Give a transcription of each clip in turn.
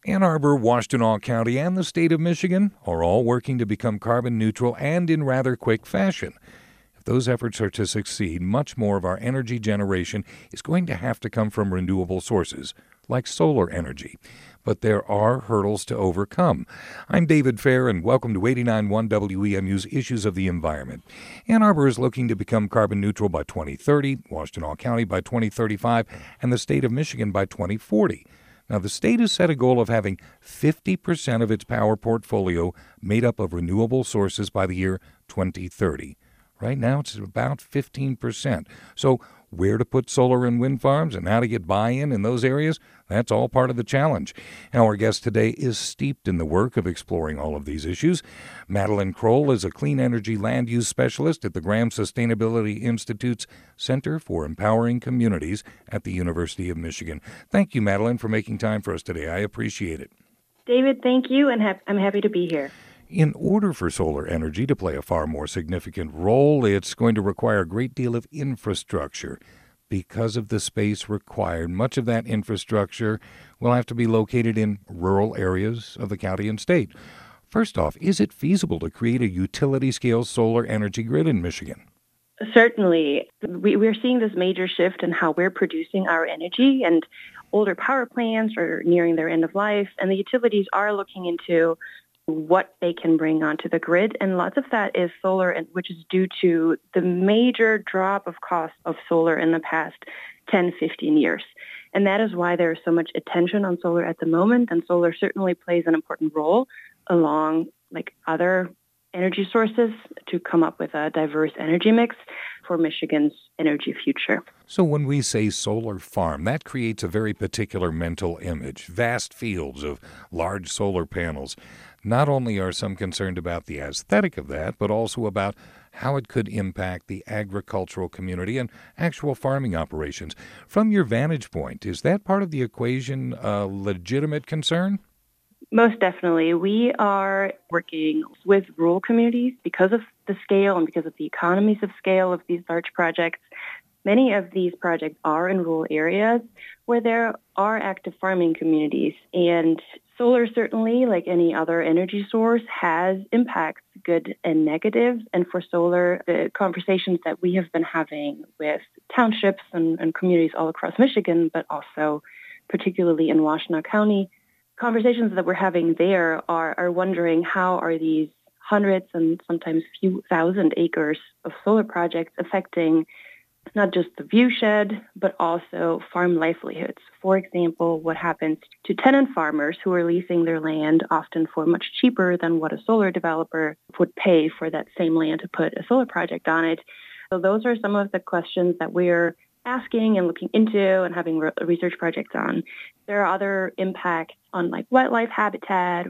Ann Arbor, Washtenaw County, and the state of Michigan are all working to become carbon neutral and in rather quick fashion. If those efforts are to succeed, much more of our energy generation is going to have to come from renewable sources, like solar energy. But there are hurdles to overcome. I'm David Fair, and welcome to 89.1 WEMU's Issues of the Environment. Ann Arbor is looking to become carbon neutral by 2030, Washtenaw County by 2035, and the state of Michigan by 2040. Now, the state has set a goal of having 50% of its power portfolio made up of renewable sources by the year 2030. Right now, it's about 15%. So where to put solar and wind farms and how to get buy-in in those areas, that's all part of the challenge. Now, our guest today is steeped in the work of exploring all of these issues. Madeline Kroll is a clean energy land use specialist at the Graham Sustainability Institute's Center for Empowering Communities at the University of Michigan. Thank you, Madeline, for making time for us today. I appreciate it. David, thank you, and I'm happy to be here. In order for solar energy to play a far more significant role, it's going to require a great deal of infrastructure. Because of the space required, much of that infrastructure will have to be located in rural areas of the county and state. First off, is it feasible to create a utility-scale solar energy grid in Michigan? Certainly. We're seeing this major shift in how we're producing our energy, and older power plants are nearing their end of life, and the utilities are looking into what they can bring onto the grid. And lots of that is solar, which is due to the major drop of cost of solar in the past 10, 15 years. And that is why there is so much attention on solar at the moment. And solar certainly plays an important role along like other energy sources to come up with a diverse energy mix for Michigan's energy future. So when we say solar farm, that creates a very particular mental image, vast fields of large solar panels. Not only are some concerned about the aesthetic of that, but also about how it could impact the agricultural community and actual farming operations. From your vantage point, is that part of the equation a legitimate concern? Most definitely. We are working with rural communities because of the scale and because of the economies of scale of these large projects. Many of these projects are in rural areas where there are active farming communities. And solar, certainly, like any other energy source, has impacts, good and negative. And for solar, the conversations that we have been having with townships and communities all across Michigan, but also particularly in Washtenaw County, conversations that we're having there are wondering how are these hundreds and sometimes few thousand acres of solar projects affecting not just the viewshed, but also farm livelihoods. For example, what happens to tenant farmers who are leasing their land often for much cheaper than what a solar developer would pay for that same land to put a solar project on it. So those are some of the questions that we're asking and looking into and having research projects on. There are other impacts on like wildlife habitat.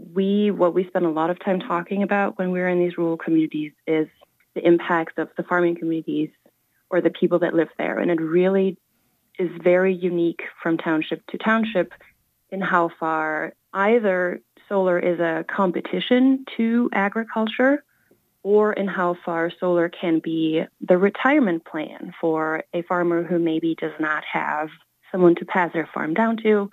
What we spend a lot of time talking about when we're in these rural communities is the impacts of the farming communities or the people that live there. And it really is very unique from township to township in how far either solar is a competition to agriculture or in how far solar can be the retirement plan for a farmer who maybe does not have someone to pass their farm down to,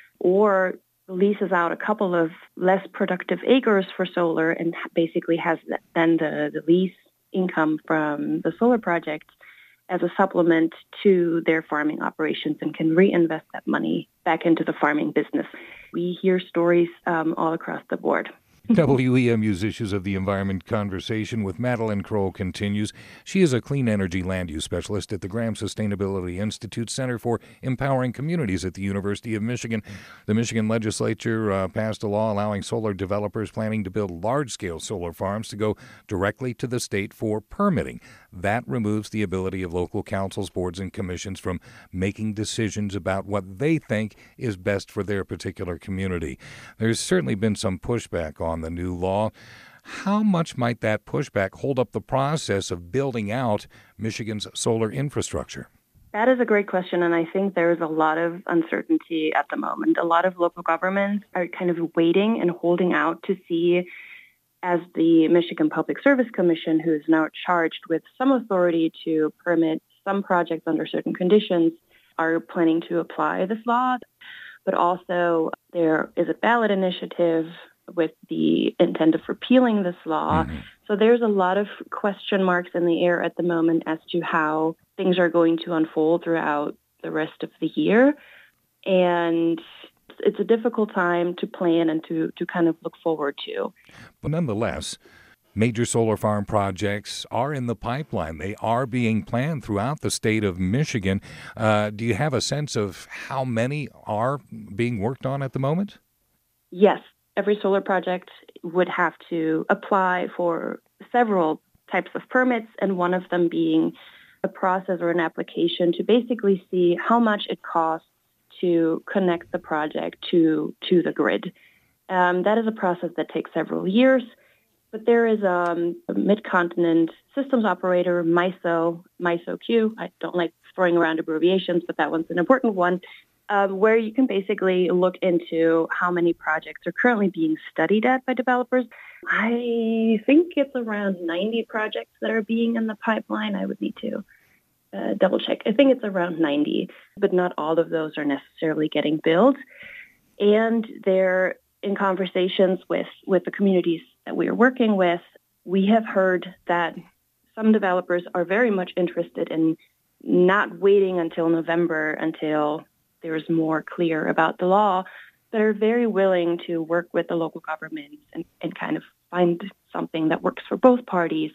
or leases out a couple of less productive acres for solar and basically has then the lease income from the solar project as a supplement to their farming operations and can reinvest that money back into the farming business. We hear stories all across the board. WEMU's Issues of the Environment conversation with Madeline Kroll continues. She is a clean energy land use specialist at the Graham Sustainability Institute Center for Empowering Communities at the University of Michigan. The Michigan legislature passed a law allowing solar developers planning to build large-scale solar farms to go directly to the state for permitting. That removes the ability of local councils, boards, and commissions from making decisions about what they think is best for their particular community. There's certainly been some pushback on the new law. How much might that pushback hold up the process of building out Michigan's solar infrastructure? That is a great question, and I think there is a lot of uncertainty at the moment. A lot of local governments are kind of waiting and holding out to see, as the Michigan Public Service Commission, who is now charged with some authority to permit some projects under certain conditions, are planning to apply this law. but also there is a ballot initiative with the intent of repealing this law. Mm-hmm. So there's a lot of question marks in the air at the moment as to how things are going to unfold throughout the rest of the year. And it's a difficult time to plan and to kind of look forward to. But nonetheless, major solar farm projects are in the pipeline. They are being planned throughout the state of Michigan. Do you have a sense of how many are being worked on at the moment? Yes, every solar project would have to apply for several types of permits, and one of them being a process or an application to basically see how much it costs to connect the project to the grid. That is a process that takes several years. But there is a Mid-Continent Systems Operator, MISO-Q. I don't like throwing around abbreviations, but that one's an important one, where you can basically look into how many projects are currently being studied at by developers. I think it's around 90 projects that are being in the pipeline. I would need to double check. I think it's around 90, but not all of those are necessarily getting built. And they're in conversations with the communities that we are working with. We have heard that some developers are very much interested in not waiting until November until there's more clear about the law, but are very willing to work with the local governments and kind of find something that works for both parties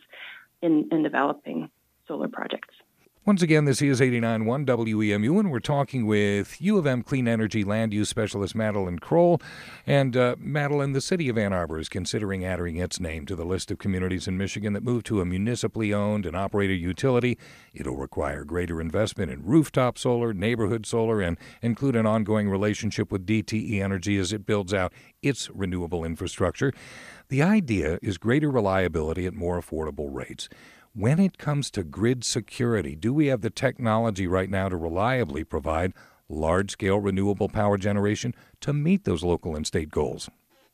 in developing solar projects. Once again, this is 89.1 WEMU, and we're talking with U of M Clean Energy Land Use Specialist Madeline Kroll. And Madeline, the city of Ann Arbor is considering adding its name to the list of communities in Michigan that move to a municipally owned and operated utility. It'll require greater investment in rooftop solar, neighborhood solar, and include an ongoing relationship with DTE Energy as it builds out its renewable infrastructure. The idea is greater reliability at more affordable rates. When it comes to grid security, do we have the technology right now to reliably provide large-scale renewable power generation to meet those local and state goals?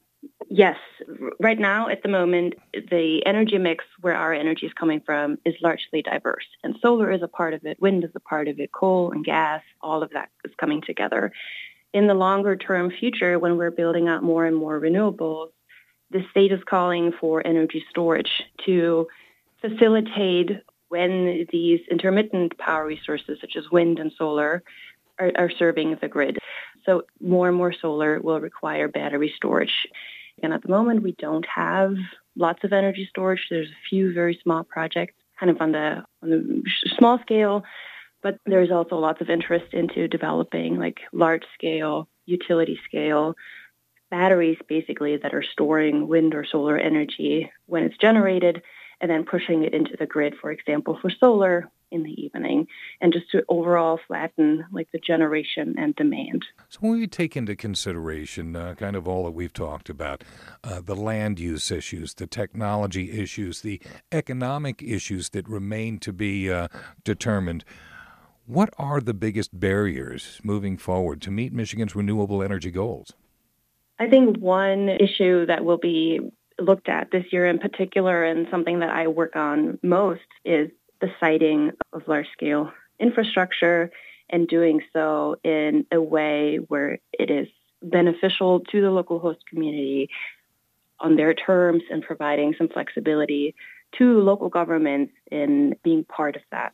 Yes. Right now, at the moment, the energy mix where our energy is coming from is largely diverse. And solar is a part of it, wind is a part of it, coal and gas, all of that is coming together. In the longer-term future, when we're building out more and more renewables, the state is calling for energy storage to facilitate when these intermittent power resources, such as wind and solar, are serving the grid. So more and more solar will require battery storage. And at the moment, we don't have lots of energy storage. There's a few very small projects kind of on the small scale, but there's also lots of interest into developing like large scale, utility scale batteries, basically, that are storing wind or solar energy when it's generated, and then pushing it into the grid, for example, for solar in the evening, and just to overall flatten like the generation and demand. So when we take into consideration kind of all that we've talked about, the land use issues, the technology issues, the economic issues that remain to be determined, what are the biggest barriers moving forward to meet Michigan's renewable energy goals? I think one issue that will be looked at this year in particular, and something that I work on most, is the siting of large-scale infrastructure, and doing so in a way where it is beneficial to the local host community on their terms, and providing some flexibility to local governments in being part of that.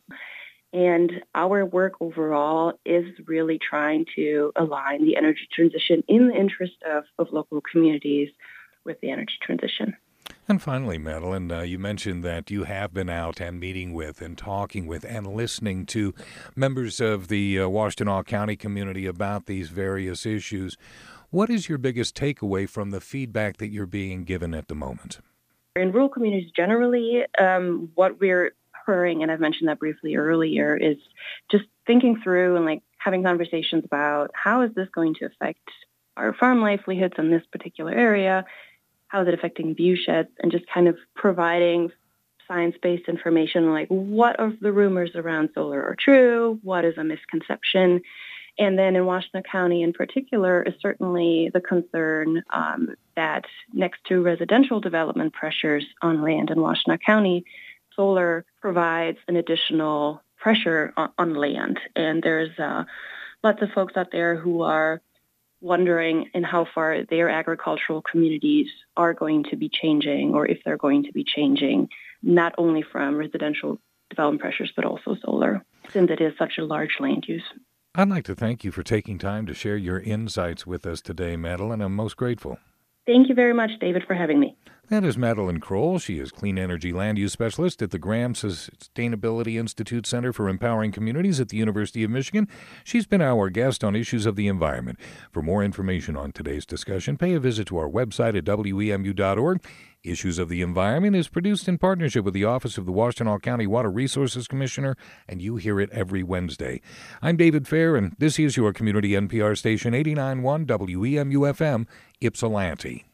And our work overall is really trying to align the energy transition in the interest of local communities with the energy transition. And finally, Madeline, you mentioned that you have been out and meeting with and talking with and listening to members of the Washtenaw County community about these various issues. What is your biggest takeaway from the feedback that you're being given at the moment? In rural communities generally, what we're hearing, and I've mentioned that briefly earlier, is just thinking through and like having conversations about how is this going to affect our farm livelihoods in this particular area? How is it affecting view sheds? And just kind of providing science-based information, like what of the rumors around solar are true, what is a misconception. And then in Washtenaw County in particular is certainly the concern that next to residential development pressures on land in Washtenaw County, solar provides an additional pressure on land. And there's lots of folks out there who are wondering in how far their agricultural communities are going to be changing, or if they're going to be changing, not only from residential development pressures, but also solar, since it is such a large land use. I'd like to thank you for taking time to share your insights with us today, Madeline. I'm most grateful. Thank you very much, David, for having me. That is Madeline Kroll. She is Clean Energy Land Use Specialist at the Graham Sustainability Institute Center for Empowering Communities at the University of Michigan. She's been our guest on issues of the environment. For more information on today's discussion, pay a visit to our website at wemu.org. Issues of the Environment is produced in partnership with the Office of the Washtenaw County Water Resources Commissioner, and you hear it every Wednesday. I'm David Fair, and this is your community NPR station 89.1 WEMU-FM, Ypsilanti.